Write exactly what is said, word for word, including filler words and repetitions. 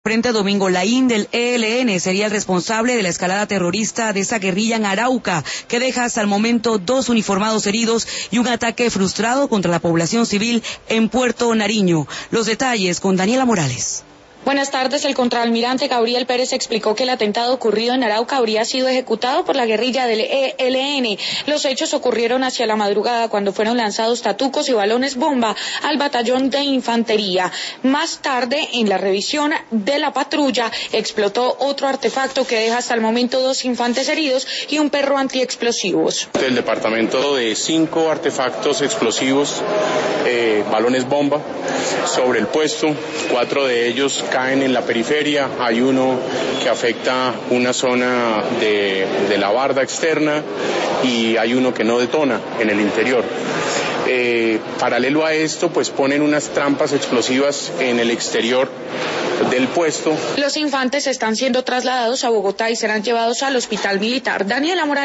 Frente Domingo Laín del E L N sería el responsable de la escalada terrorista de esa guerrilla en Arauca, que deja hasta el momento dos uniformados heridos y un ataque frustrado contra la población civil en Puerto Nariño. Los detalles con Daniela Morales. Buenas tardes. El contraalmirante Gabriel Pérez explicó que el atentado ocurrido en Arauca habría sido ejecutado por la guerrilla del E L N. Los hechos ocurrieron hacia la madrugada cuando fueron lanzados tatucos y balones bomba al batallón de infantería. Más tarde, en la revisión de la patrulla, explotó otro artefacto que deja hasta el momento dos infantes heridos y un perro antiexplosivos. El departamento de cinco artefactos explosivos, eh, balones bomba, sobre el puesto, cuatro de ellos caen en la periferia, hay uno que afecta una zona de, de la barda externa y hay uno que no detona en el interior. Eh, paralelo a esto, pues ponen unas trampas explosivas en el exterior del puesto. Los infantes están siendo trasladados a Bogotá y serán llevados al hospital militar. Daniela Morales.